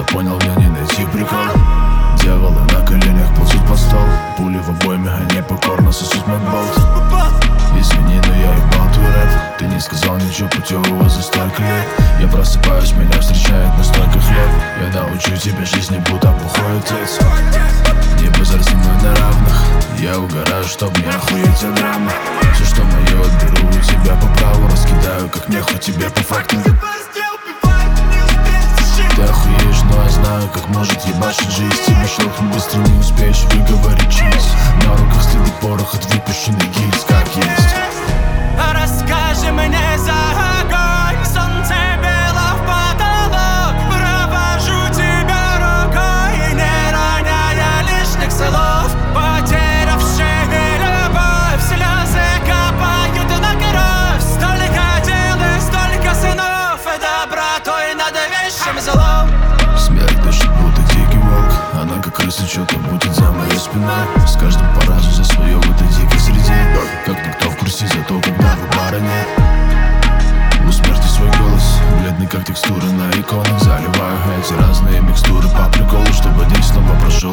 понял, мне не найти прикол. Дьяволы на коленях ползут под стол. Пули в обойме, они покорно сосут мой болт. Извини, но я ебал твой рэп. Ты не сказал ничего путевого за столько лет. Я просыпаюсь, меня встречает настолько хлеб. Я научу тебя жизни, будто бухой отец. Не базарь со мной на равных. Я угораю, чтоб не охуеть от драмы. Все, что мое, отберу у тебя по праву. Раскидаю, как нехуй тебе по фактам. Ты охуеешь, но я знаю, как может ебашить жизнь. Тебя щелкнуть быстро не успеешь выговорить чиз. На руках следы порох от выпущенных гильз, как есть. Расскажи мне за огонь, солнце бело в потолок. Провожу тебя рукой, не роняя лишних слов. Потерявшими любовь, слезы капают на кровь. Столько дел и столько сынов, и добротой над вещим злом. Смерть дышит, будто дикий волк. Она как крыса что-то мутит за моей спиной. С каждым по разу за свое в этой дикой среде. Как никто в курсе, зато когда в бара нет. У смерти свой голос, бледный как текстура на иконах. Заливаю эти разные микстуры по приколу, чтобы день снова прошел.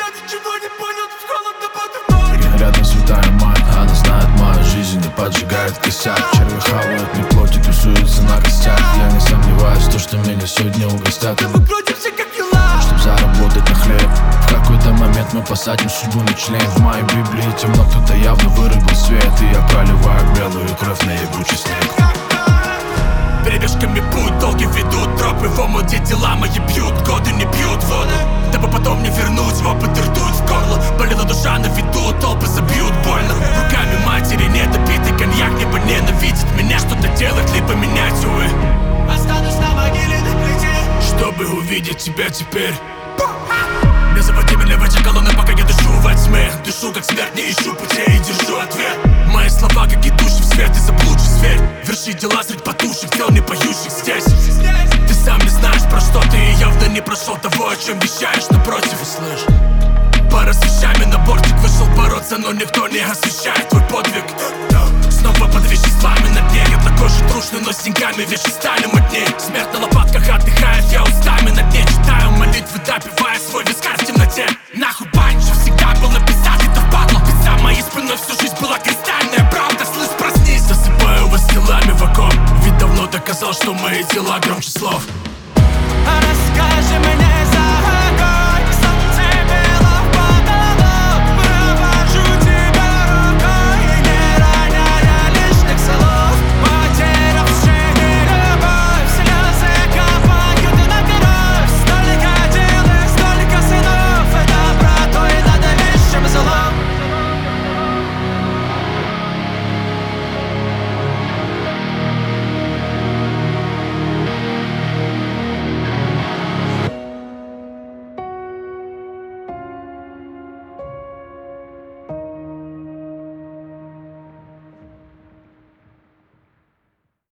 Рядом святая мать, она знает мою жизнь и поджигает косяк. Черви хавают не плоти, тусуются на костях. Я не сомневаюсь, то, что меня сегодня угостят. Чтоб заработать на хлеб. В какой-то момент мы посадим судьбу на член. В моей Библии темно, кто-то явно вырубил свет. И я проливаю белую кровь на ебучий снег. Перебежками путь долгий ведут, тропы в омуте, дела мои бьют, годы не пьют воду, дабы потом не вернуть в опыт и ртуть в горло. Болела душа на виду, толпы забьют больно. Руками матери недопитый коньяк, небо ненавидит меня. Что-то делать, либо менять, увы. Останусь на могиле на плите, чтобы увидеть тебя теперь. Не заводи меня в эти колонны, пока я дышу во тьме. Дышу как смерть, не ищу путей и держу ответ. Мои слова, как идущий в свет, и заблудший зверь. Верши дела средь потухших тел, не поющих здесь. Ты сам не знаешь, про что ты, и явно не прошел того, о чем вещаешь, напротив. Слышь, пара с вещами на бортик вышел бороться, но никто не освещает твой подвиг. Снова под веществами на дне. Я такой же трушный, но с деньгами вещи стали модней. Смерть на лопатках отдыхает, я устами на дне. Читаю молитвы, да,